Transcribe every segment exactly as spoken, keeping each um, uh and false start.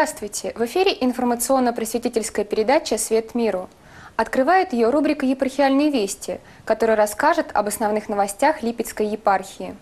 Здравствуйте! В эфире информационно-просветительская передача «Свет миру». Открывает ее рубрика «Епархиальные вести», которая расскажет об основных новостях Липецкой епархии.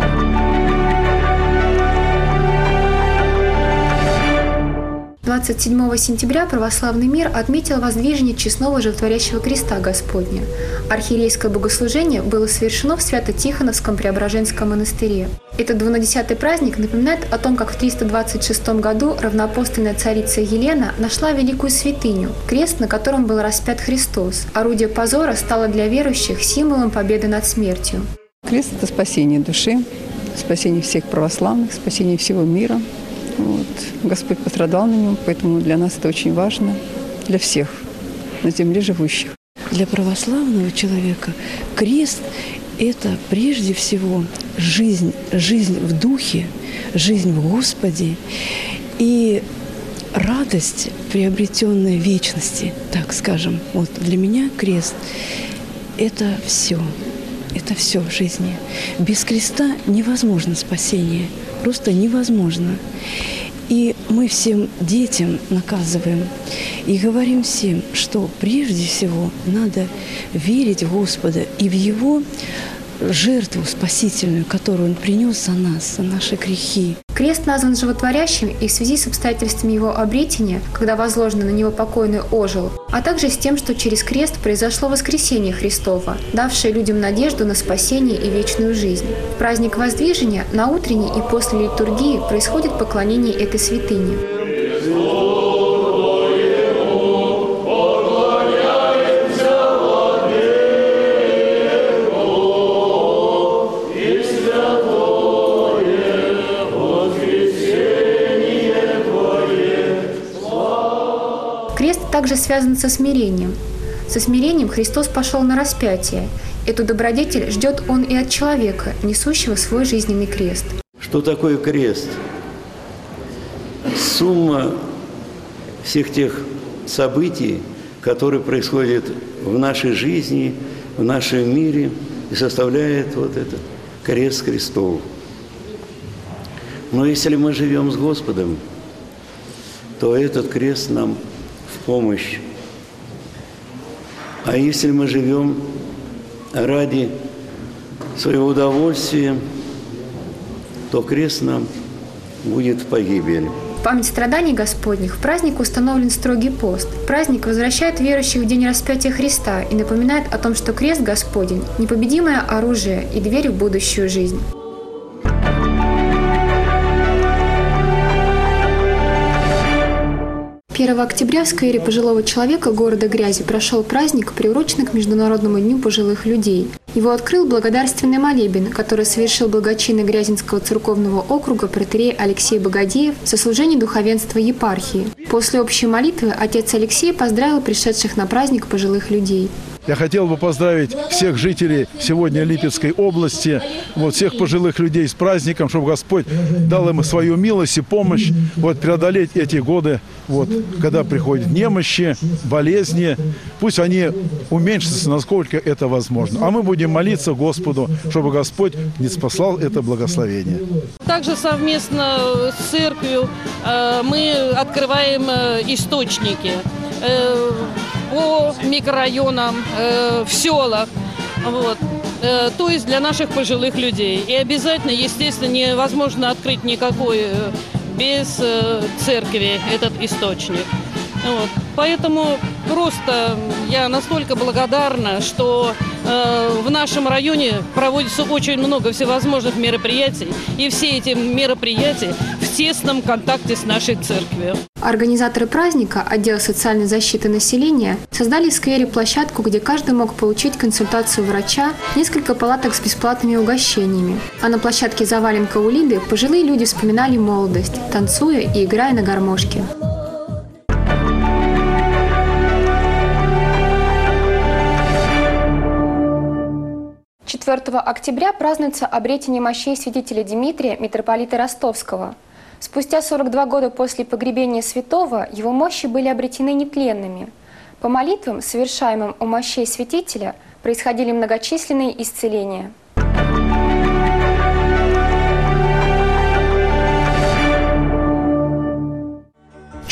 двадцать седьмого сентября православный мир отметил воздвижение честного животворящего креста Господня. Архиерейское богослужение было совершено в Свято-Тихоновском Преображенском монастыре. Этот двунадесятый праздник напоминает о том, как в триста двадцать шестом году равноапостольная царица Елена нашла великую святыню, крест, на котором был распят Христос. Орудие позора стало для верующих символом победы над смертью. Крест – это спасение души, спасение всех православных, спасение всего мира. Вот. Господь пострадал на нем, поэтому для нас это очень важно, для всех на земле живущих. Для православного человека крест – это прежде всего жизнь, жизнь в духе, жизнь в Господе и радость, приобретенная в вечности, так скажем. Вот для меня крест – это все, это все в жизни. Без креста невозможно спасение. Просто невозможно. И мы всем детям наказываем и говорим всем, что прежде всего надо верить в Господа и в Его жертву спасительную, которую Он принес за нас, за наши грехи. Крест назван животворящим и в связи с обстоятельствами его обретения, когда возложенный на него покойный ожил, а также с тем, что через крест произошло воскресение Христово, давшее людям надежду на спасение и вечную жизнь. В праздник Воздвижения на утренней и после литургии происходит поклонение этой святыне. Крест также связан со смирением. Со смирением Христос пошел на распятие. Эту добродетель ждет Он и от человека, несущего свой жизненный крест. Что такое крест? Сумма всех тех событий, которые происходят в нашей жизни, в нашем мире, и составляет вот этот крест Христов. Но если мы живем с Господом, то этот крест нам в помощь. А если мы живем ради своего удовольствия, то крест нам будет в погибель. В память страданий Господних в праздник установлен строгий пост. Праздник возвращает верующих в день распятия Христа и напоминает о том, что крест Господень – непобедимое оружие и дверь в будущую жизнь. первого октября в сквере пожилого человека города Грязи прошел праздник, приуроченный к Международному дню пожилых людей. Его открыл благодарственный молебен, который совершил благочинный Грязинского церковного округа протоиерей Алексей Богодеев в сослужении духовенства епархии. После общей молитвы отец Алексей поздравил пришедших на праздник пожилых людей. Я хотел бы поздравить всех жителей сегодня Липецкой области, вот, всех пожилых людей с праздником, чтобы Господь дал им свою милость и помощь вот, преодолеть эти годы, вот, когда приходят немощи, болезни. Пусть они уменьшатся, насколько это возможно. А мы будем молиться Господу, чтобы Господь не спаслал это благословение. Также совместно с церковью мы открываем источники по микрорайонам, э, в селах, вот, э, то есть для наших пожилых людей. И обязательно, естественно, невозможно открыть никакой э, без э, церкви этот источник. Вот. Поэтому просто я настолько благодарна, что э, в нашем районе проводится очень много всевозможных мероприятий, и все эти мероприятия в тесном контакте с нашей церковью. Организаторы праздника, отдел социальной защиты населения, создали в сквере площадку, где каждый мог получить консультацию врача, несколько палаток с бесплатными угощениями. А на площадке «Заваленка у Лиды» пожилые люди вспоминали молодость, танцуя и играя на гармошке. четвёртого октября празднуется обретение мощей святителя Димитрия, митрополита Ростовского. Спустя сорок два года после погребения святого его мощи были обретены нетленными. По молитвам, совершаемым у мощей святителя, происходили многочисленные исцеления.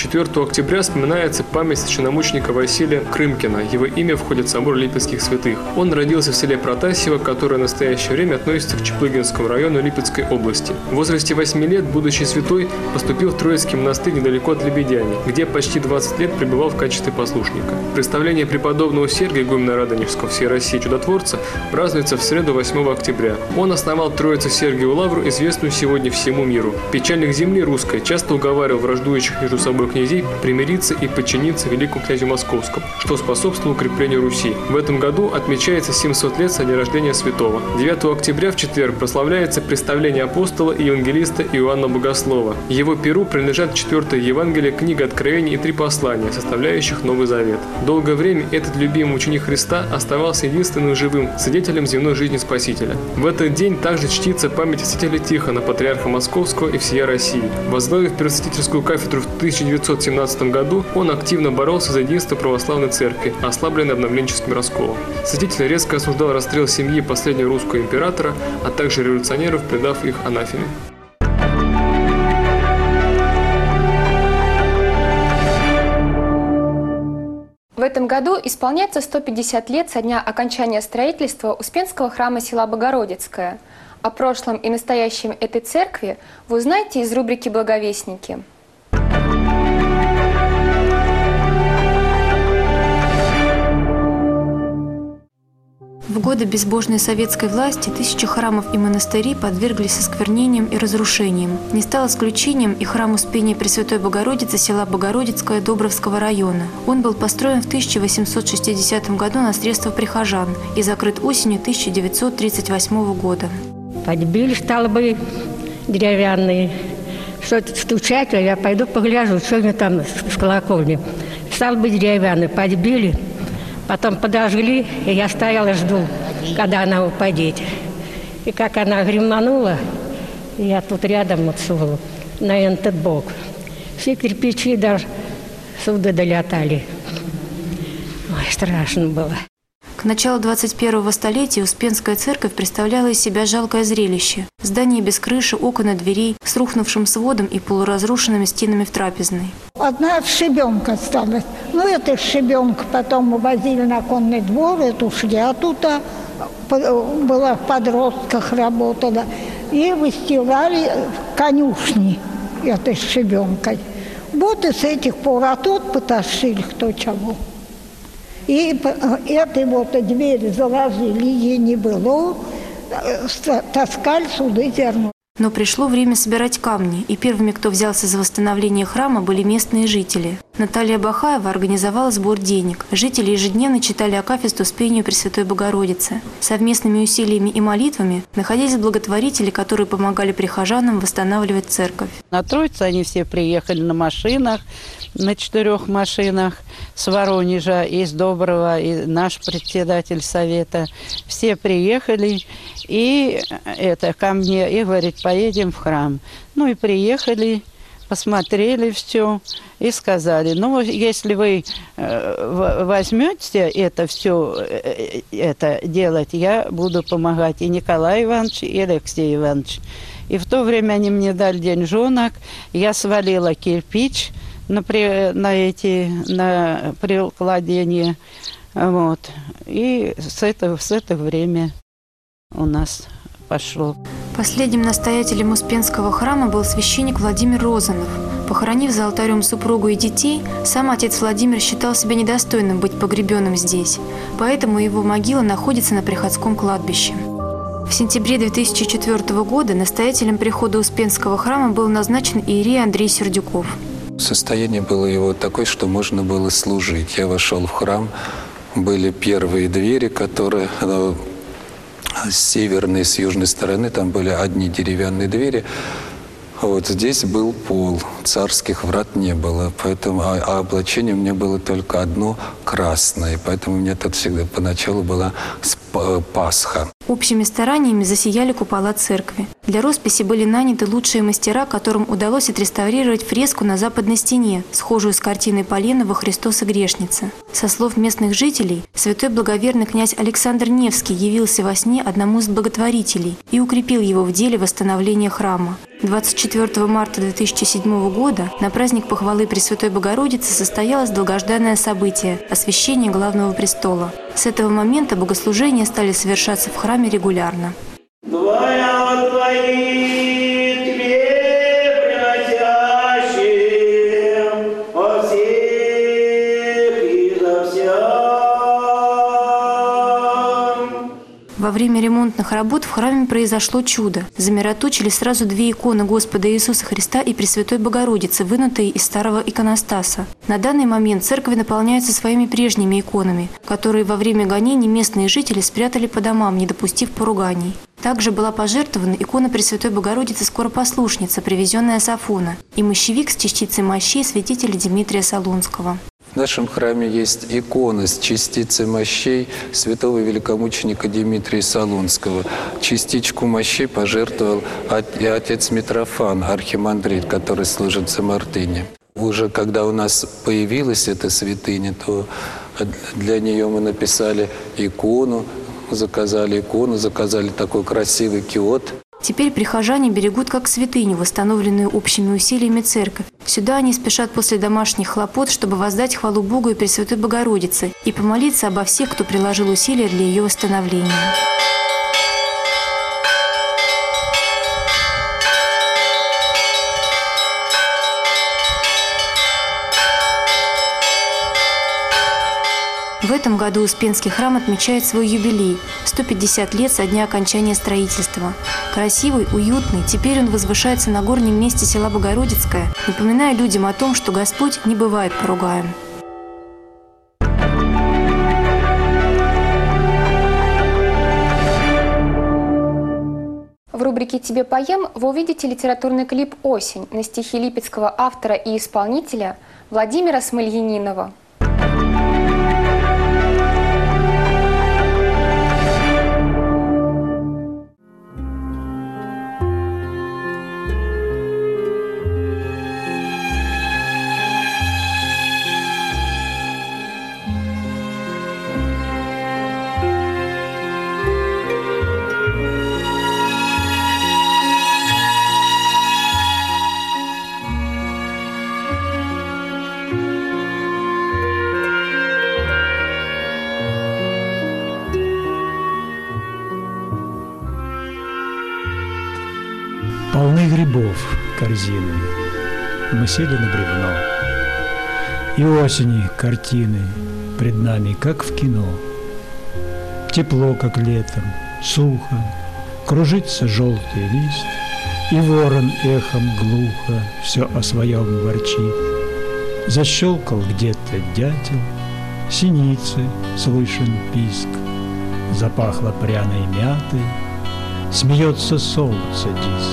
четвёртого октября вспоминается память священномученика Василия Крымкина. Его имя входит в собор Липецких святых. Он родился в селе Протасьево, которое в настоящее время относится к Чаплыгинскому району Липецкой области. В возрасте восьми лет будущий святой поступил в Троицкий монастырь недалеко от Лебедяни, где почти двадцать лет пребывал в качестве послушника. Представление преподобного Сергия игумена Радонежского всей России чудотворца празднуется в среду восьмого октября. Он основал Троицу Сергию Лавру, известную сегодня всему миру. Печальник земли русской часто уговаривал враждующих между собой князей примириться и подчиниться великому князю Московскому, что способствовало укреплению Руси. В этом году отмечается семьсот лет со дня рождения святого. девятого октября в четверг прославляется представление апостола и евангелиста Иоанна Богослова. Его перу принадлежат четвертое Евангелие, книга Откровений и три послания, составляющих Новый Завет. Долгое время этот любимый ученик Христа оставался единственным живым свидетелем земной жизни Спасителя. В этот день также чтится память святителя Тихона, патриарха Московского и всея России. Возглавив первосвятительскую кафедру в тысяча девятьсот семнадцатом году, он активно боролся за единство православной церкви, ослабленной обновленческим расколом. Святитель резко осуждал расстрел семьи последнего русского императора, а также революционеров, предав их анафеме. В этом году исполняется сто пятьдесят лет со дня окончания строительства Успенского храма села Богородицкое. О прошлом и настоящем этой церкви вы узнаете из рубрики «Благовестники». В годы безбожной советской власти тысячи храмов и монастырей подверглись осквернениям и разрушениям. Не стал исключением и храм Успения Пресвятой Богородицы села Богородицкое Добровского района. Он был построен в тысяча восемьсот шестидесятом году на средства прихожан и закрыт осенью тысяча девятьсот тридцать восьмого года. Подбили столбы деревянные. Что-то стучать, а я пойду погляжу, что они там с колокольни. Столбы деревянные подбили. Потом подожгли, и я стояла, жду, когда она упадет. И как она греманула, я тут рядом отсунула, на этот бок. Все кирпичи даже сюда долетали. Ой, страшно было. К началу двадцать первого столетия Успенская церковь представляла из себя жалкое зрелище. Здание без крыши, окон и дверей, с рухнувшим сводом и полуразрушенными стенами в трапезной. Одна шибенка осталась. Ну, эта шибенка потом увозили на конный двор, эту шли оттуда, была в подростках, работала. И выстилали конюшни этой шибенкой. Вот и с этих пор, а тут потащили кто чего. И этой вот двери заложили, ей не было, таскали сюда зерно. Но пришло время собирать камни, и первыми, кто взялся за восстановление храма, были местные жители. Наталья Бахаева организовала сбор денег. Жители ежедневно читали акафист Успению Пресвятой Богородицы. Совместными усилиями и молитвами находились благотворители, которые помогали прихожанам восстанавливать церковь. На Троицу они все приехали на машинах, на четырех машинах с Воронежа, из Доброго, и наш председатель совета. Все приехали и это ко мне и говорит, поедем в храм. Ну и приехали, посмотрели все и сказали, ну если вы возьмете это все это делать, я буду помогать и Николай Иванович, и Алексей Иванович. И в то время они мне дали деньжонок, я свалила кирпич на, при, на эти на прикладение, вот. И с этого с этого время у нас пошло. Последним настоятелем Успенского храма был священник Владимир Розанов. Похоронив за алтарем супругу и детей, сам отец Владимир считал себя недостойным быть погребенным здесь, поэтому его могила находится на приходском кладбище. В сентябре две тысячи четвёртого года настоятелем прихода Успенского храма был назначен иерей Андрей Сердюков. Состояние было его такое, что можно было служить. Я вошел в храм, были первые двери, которые с северной и с южной стороны, там были одни деревянные двери. Вот здесь был пол, царских врат не было, поэтому, а, а облачение у меня было только одно красное, поэтому у меня тут всегда поначалу была Пасха. Общими стараниями засияли купола церкви. Для росписи были наняты лучшие мастера, которым удалось отреставрировать фреску на западной стене, схожую с картиной Поленова «Христос и грешница». Со слов местных жителей, святой благоверный князь Александр Невский явился во сне одному из благотворителей и укрепил его в деле восстановления храма. двадцать четвёртого марта две тысячи седьмого года на праздник похвалы Пресвятой Богородицы состоялось долгожданное событие – освящение главного престола. С этого момента богослужения стали совершаться в храме регулярно. Во время ремонтных работ в храме произошло чудо. Замироточили сразу две иконы Господа Иисуса Христа и Пресвятой Богородицы, вынутые из старого иконостаса. На данный момент церковь наполняется своими прежними иконами, которые во время гонений местные жители спрятали по домам, не допустив поруганий. Также была пожертвована икона Пресвятой Богородицы Скоропослушница, привезенная с Афона, и мощевик с частицей мощей святителя Дмитрия Солунского. В нашем храме есть икона с частицей мощей святого великомученика Дмитрия Солунского. Частичку мощей пожертвовал и отец Митрофан, архимандрит, который служит в Самартыне. Уже когда у нас появилась эта святыня, то для нее мы написали икону, заказали икону, заказали такой красивый киот. Теперь прихожане берегут как святыню, восстановленную общими усилиями церковь. Сюда они спешат после домашних хлопот, чтобы воздать хвалу Богу и Пресвятой Богородице и помолиться обо всех, кто приложил усилия для ее восстановления. В этом году Успенский храм отмечает свой юбилей – сто пятьдесят лет со дня окончания строительства. Красивый, уютный, теперь он возвышается на горнем месте села Богородицкое, напоминая людям о том, что Господь не бывает поругаем. В рубрике «Тебе поем» вы увидите литературный клип «Осень» на стихи липецкого автора и исполнителя Владимира Смольянинова. Полны грибов корзины, мы сели на бревно, и осени картины пред нами, как в кино. Тепло, как летом, сухо, кружится желтый лист, и ворон эхом глухо все о своем ворчит. Защелкал где-то дятел, синицы слышен писк, запахло пряной мятой, смеется солнце диск.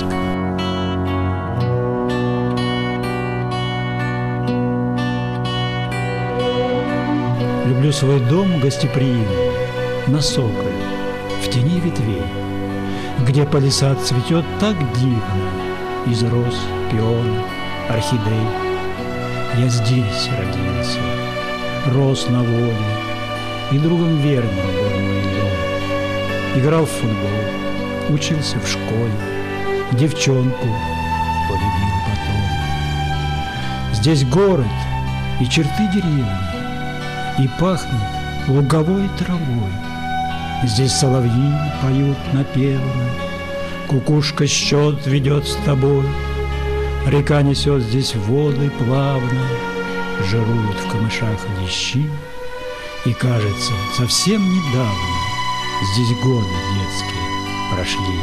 Люблю свой дом гостеприимный, на соколе, в тени ветвей, где палисад цветет так дивно, из роз, пиона, орхидей. Я здесь родился, рос на воле, и другом верным был мой дом. Играл в футбол, учился в школе, девчонку полюбил потом. Здесь город и черты деревни, и пахнет луговой травой. Здесь соловьи поют напевно, кукушка счет ведет с тобой. Река несет здесь воды плавно, жируют в камышах лещи. И кажется, совсем недавно здесь годы детские прошли.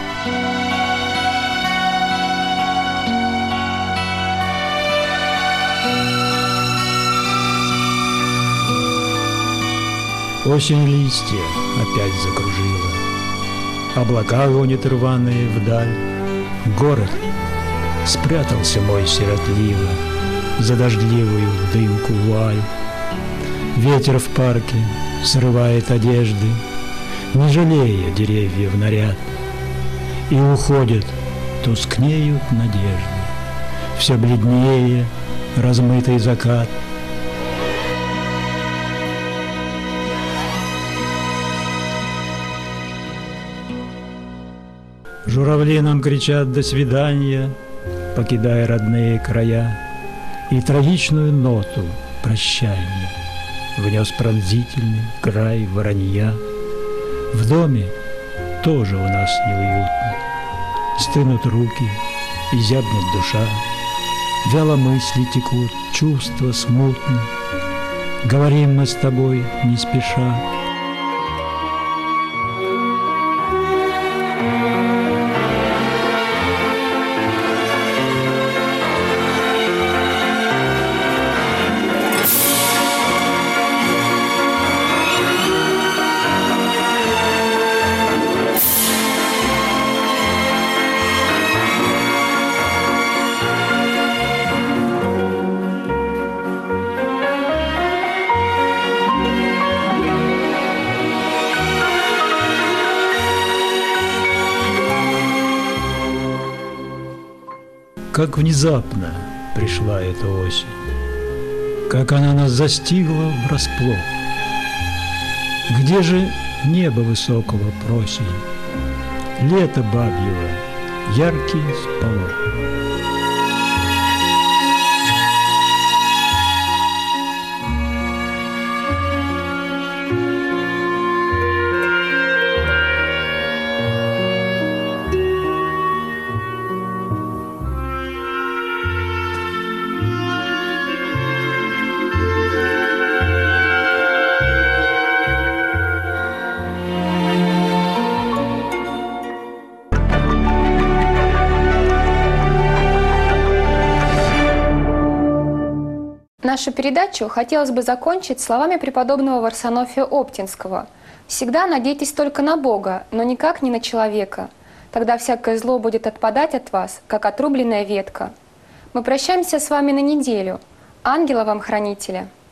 Осень листья опять закружила, облака гонят рваные вдаль. Город спрятался мой сиротливо за дождливую дымку вуаль. Ветер в парке срывает одежды, не жалея деревьев наряд, и уходят, тускнеют надежды, все бледнее размытый закат. Журавли нам кричат «до свидания», покидая родные края, и трагичную ноту прощания внес пронзительный край воронья. В доме тоже у нас неуютно. Стынут руки и зябнет душа, вяло мысли текут, чувства смутны. Говорим мы с тобой не спеша. Как внезапно пришла эта осень, как она нас застигла врасплох. Где же небо высокого просень, лето бабьего, яркий сполох? Нашу передачу хотелось бы закончить словами преподобного Варсонофия Оптинского. «Всегда надейтесь только на Бога, но никак не на человека. Тогда всякое зло будет отпадать от вас, как отрубленная ветка». Мы прощаемся с вами на неделю. Ангела вам хранителя!